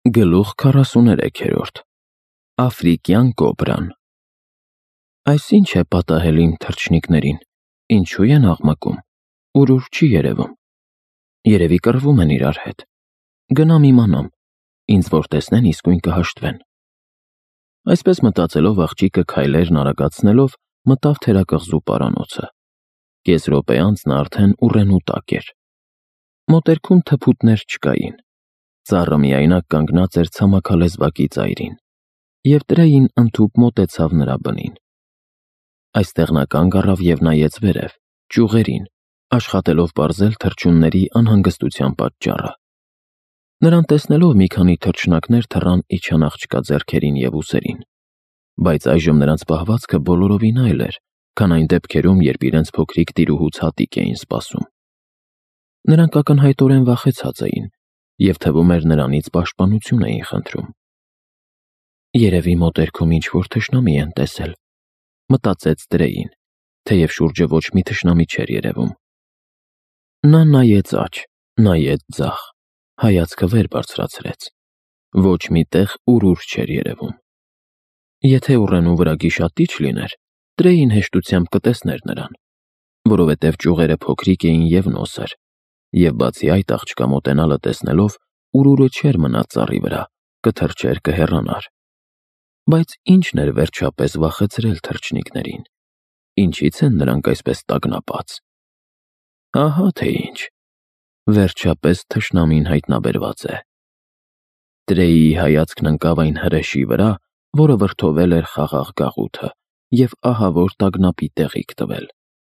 Գլուխ 43 Աֆրիկյան կոբրան Այս ինչ է պատահել իմ թռչնիկներին, ինչու են աղմկում, ուրուր չի երևում, երևի կռվում են իրար հետ, գնամ իմանամ, ինձ որ տեսնեն իսկույն կհաշտվեն։ Այսպես մտածելով աղջիկը քայլերն արագացնելով մտավ թերակղզու պարանոցը, կես րոպե անց նա արդեն ուռենու տակ էր, մոտերքում թփուտներ չկային, ծառը միայնակ կանգնած էր ցամաքալեզվակի ծայրին, և Տրեին ընդհուպ մոտեցավ նրա բնին։ Այստեղ նա կանգ առավ և նայեց վերև, ճյուղերին, աշխատելով պարզել թռչունների անհանգստության պատճառը։ Նրան տեսնելով մի քանի թռչնակներ թռան իջան աղջկա ձեռքերին և ուսերին, բայց այժմ նրանց պահվածքը բոլորովին այլ էր, քան այն դեպքերում, երբ իրենց փոքրիկ տիրուհուց հատիկ էին սպասում։ Նրանք ակնհայտորեն վախեցած էին և թվում էր նրանից պաշտպանություն էին խնդրում։ Երևի մոտերքում ինչ-որ թշնամի են տեսել, մտածեց Տրեին, թեև շուրջը ոչ մի թշնամի չէր երևում։ Նա նայեց աջ, նայեց ձախ, հայացքը վեր բարձրացրեց, ոչ մի տեղ ուրուր չէր երևում։ Եթե ուռենու վրա գիշատիչ լիներ, Տրեին հեշտությամբ կտեսներ նրան, որովհետև ճյուղերը փոքրիկ էին և նոսր, և բացի այդ աղջկա մոտենալը տեսնելով ուրուրը չէր մնա ծառի վրա, կթռչեր կհեռանար։ Բայց ի՞նչն էր վերջապես վախեցրել թռչնիկներին, ինչից են նրանք այսպես տագնապած։ Ահա թե ինչ, վերջապես թշնամին հայտնաբերված է։ Տրեիի հայացքն ընկավ այն հրեշի վրա, որը վրդովել էր խաղաղ գաղութը և ահավոր տագնապի տեղիք տվել։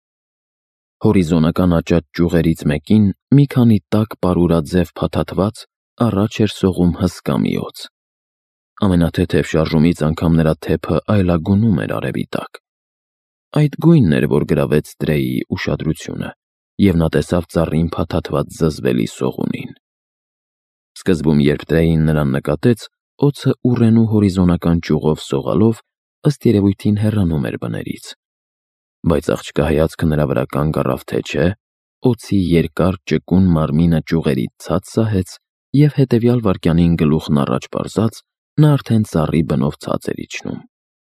Հորիզոնական աճած ճյուղերից մեկին մի քանի տաք պարուրաձև փաթաթված առաջ էր սողում հսկա մի օձ։ Ամենաթեթև շարժումից անգամ նրա թեփը այլագունում էր արևի տակ։ Այդ գույնն էր, որ գրավեց Տրեիի ուշադրությունը, և նա տեսավ ծառին փաթաթված զզվելի սողունին։ Սկզբում, երբ Տրեին նրան նկատեց, օձը ուռենու հորիզոնական ճյուղով սողալով ըստ երևույթին հեռանում էր բներից։ Բայց աղջկա հայացքը նրա վրա կանգ առավ, թե չէ, օձի երկար ճկուն մարմինը ճյուղերից ցած սահեց, և հետևյալ վայրկյանին գլուխն առաջ պարզած, նա արդեն ծառի բնով ցած էր իջնում։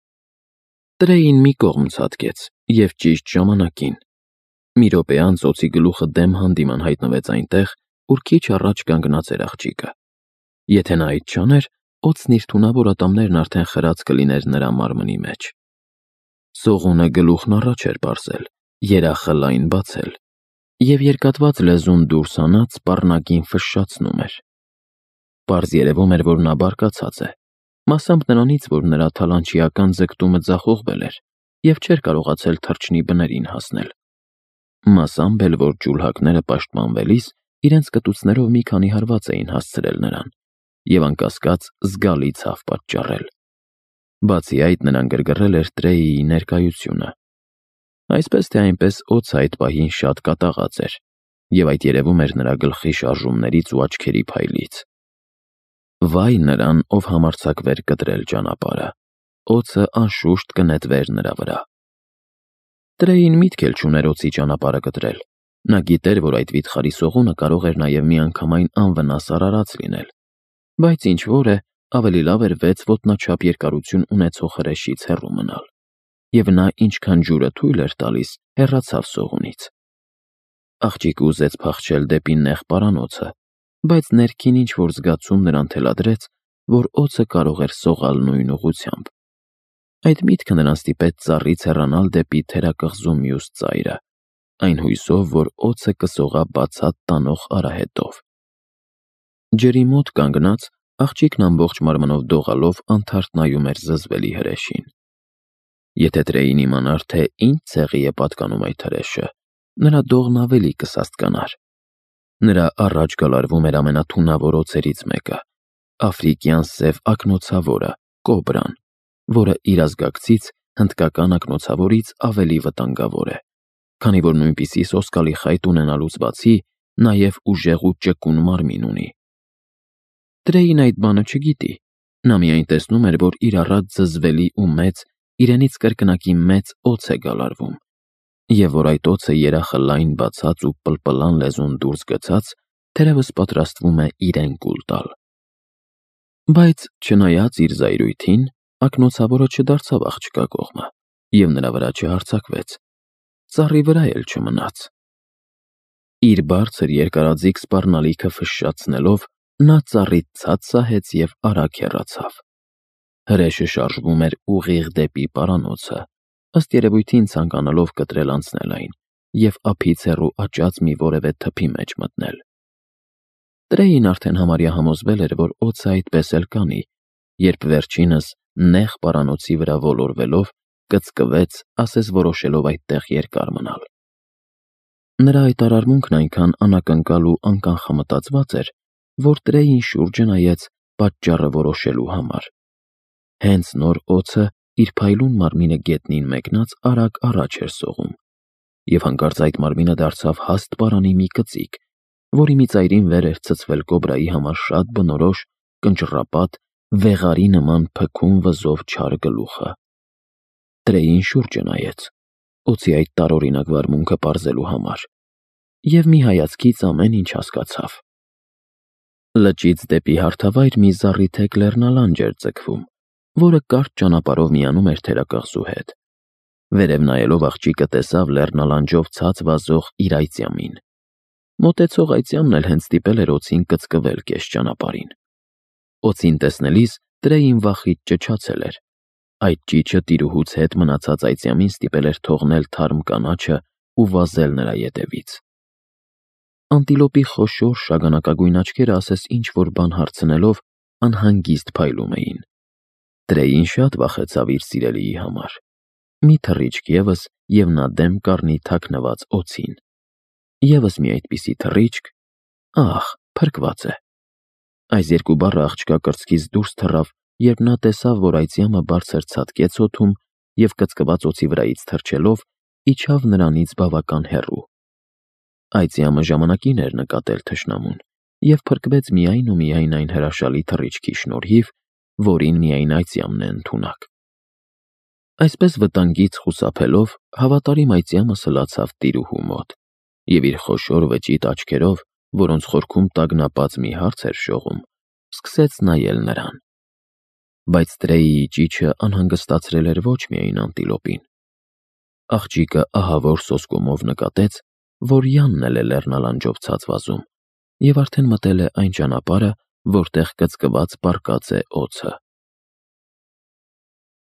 Տրեին մի կողմ ցատկեց, և ճիշտ ժամանակին։ Մի րոպե անց օձի գլուխը դեմ հանդիման հայտնվեց այնտեղ, ուր քիչ առաջ կանգնած էր աղջիկը։ Եթե նա այդ չաներ, օձն իր թունավոր ատամներն արդեն խրած կլիներ նրա մարմնի մեջ։ Սողունը գլուխն առաջ էր պարզել, երախը լայն բացել, և երկատված լեզուն դուրս հանած պառնակին ֆշշացնում էր։ Պարզ երևում էր, որ նա բարկացած է, մասամբ նրանից, որ նրա թալանչիական ձգտումը ձախողվել էր և չէր կարողացել թռչնի բներին հասնել, մասամբ էլ, որ ջուլհակները պաշտպանվելիս իրենց կտուցներով մի քանի հարված էին հասցրել նրան և անկասկած զգալի ցավ պատճառել։ Բացի այդ, նրան գրգռել էր Տրեիի ներկայությունը։ Այսպես թե այնպես օձը այդ պահին շատ կատաղած էր, և այդ երևում էր նրա գլխի շարժումներից ու աչքերի փայլից։ Վայ նրան, ով համարձակվեր կտրել ճանապարհը, օձը անշուշտ կնետվեր նրա վրա։ Տրեին միտք էլ չուներ օձի ճանապարհը կտրել, նա գիտեր, որ այդ վիթխարի սողունը կարող էր նաև միանգամայն անվնաս արարած լինել, բայց ինչ-որ է, ավելի լավ էր 6 ոտնաչափ երկարություն ունեցող հրեշից հեռու մնալ, և նա ինչքան ջուրը թույլ էր տալիս, հեռացավ սողունից։ Աղջիկը ուզեց փախչել դեպի նեղ պարանոցը, բայց ներքին ինչ-որ զգացում նրան թելադրեց, որ օձը կարող էր սողալ նույն ուղղությամբ։ Այդ միտքը նրան ստիպեց ծառից հեռանալ դեպի թերակղզու մյուս ծայրը, այն հույսով, որ օձը կսողա բացատ տանող արահետով։ Ջրի մոտ կանգնած, աղջիկն ամբողջ մարմնով դողալով անթարթ նայում էր զզվելի հրեշին։ Եթե Տրեին իմանար, թե ինչ ցեղի է պատկանում այդ հրեշը, նրա դողն ավելի կսաստկանար։ Նրա առաջ գալարվում էր ամենաթունավոր օձերից մեկը, աֆրիկյան սև ակնոցավորը՝ կոբրան, որը իր ազգակցից, հնդկական ակնոցավորից ավելի վտանգավոր է, քանի որ նույնպիսի սոսկալի խայտ ունենալուց բացի, նաև ուժեղ ու ճկուն մարմին ունի։ Տրեին այդ բանը չգիտի, նա միայն տեսնում էր, որ իր առատ զզվելի ու մեծ, իրենից կրկնակի մեծ օձ է գալարվում, և որ այդ օձը երախը լայն բացած ու պլպլան լեզուն դուրս գցած, թերևս պատրաստվում է իրեն կուլ տալ։ Բայց չնայած իր զայրույթին, ակնոցավորը չդարձավ աղջկա կողմը և նրա վրա չհարձակվեց, ծառի վրա էլ չմնաց։ Իր բարձր երկարաձիգ սպառնալիքը ֆշշացնելով, նա ծառից ցած սահեց և արագ հեռացավ։ Հրեշը շարժվում էր ուղիղ դեպի պարանոցը, ըստ երևույթին ցանկանալով կտրել անցնել այն և ափից հեռու աճած մի որևէ թփի մեջ մտնել։ Տրեյին արդեն համարյա համոզվել էր, որ օձը այդպես էլ կանի, երբ վերջինս նեղ պարանոցի վրա ոլորվելով կծկվեց, ասես որոշելով այդտեղ երկար մնալ։ Նրա այդ արարմունքն այնքան անակնկալ ու անկանխամտածված էր, որ Տրեյին շուրջը նայեց պատճառը որոշելու համար։ Հենց նոր օձը իր փայլուն մարմինը գետնին մեկնած արագ առաջ էր սողում, և հանկարծ այդ մարմինը դարձավ հաստ պարանի մի կծիկ, որի մի ծայրին վեր էր ցցվել կոբրայի համար շատ բնորոշ, կնճռապատ, վեղարի նման փքուն վզով չար գլուխը։ Տրեյին շուրջը նայեց, օձի այդ տարօրինակ վարմունքը պարզելու համար, և մի հայացքից ամեն ինչ հասկացավ։ Լճից դեպի հարթավայր մի զառիթեք լեռնալանջ էր ձգվում, որը կարճ ճանապարհով միանում էր թերակղզու հետ։ Վերև նայելով աղջիկը տեսավ լեռնալանջով ցած վազող իր այծյամին։ Մոտեցող այծյամն էլ հենց ստիպել էր օձին կծկվել կես ճանապարհին։ Օձին տեսնելիս Տրեյին վախից ճչացել էր։ Այդ ճիչը տիրուհուց հետ մնացած այծյամին ստիպել էր թողնել թարմ կանաչը ու վազել նրա ետևից։ Անտիլոպի խոշոր շագանակագույն աչքերը ասես ինչ-որ բան հարցնելով անհանգիստ փայլում էին։ Տրեյին շատ վախեցավ իր սիրելիի համար։ Մի թռիչք ևս, և նա դեմ կառնի թաքնված օձին։ ԵՒս մի այդպիսի թռիչք, ահ, փրկված է։ Այս երկու բառը աղջկա կրծքից դուրս թռավ, երբ նա տեսավ, որ այծյամը բարձր ցատկեց օդում և կծկված օձի վրայից թռչելով իջավ նրանից բավական հեռու։ Այծյամը ժամանակին էր նկատել թշնամուն և փրկվեց միայն ու միայն այն հրաշալի թռիչքի շնորհիվ, որին միայն այծյամն է ընդունակ։ Այսպես վտանգից խուսափելով, հավատարիմ այծյամը սլացավ տիրուհու մոտ և իր խոշոր վճիտ աչքերով, որոնց խորքում տագնապած մի հարց էր շողում, սկսեց նայել նրան։ Բայց Տրեյիի ճիչը անհանգստացրել էր ոչ միայն անտիլոպին։ Աղջիկը ահավոր սոսկումով նկատեց, որ Յանն էլ է լեռնալանջով ցած վազում և արդեն մտել է այն ճանապարհը, որտեղ կծկված պառկած է օձը։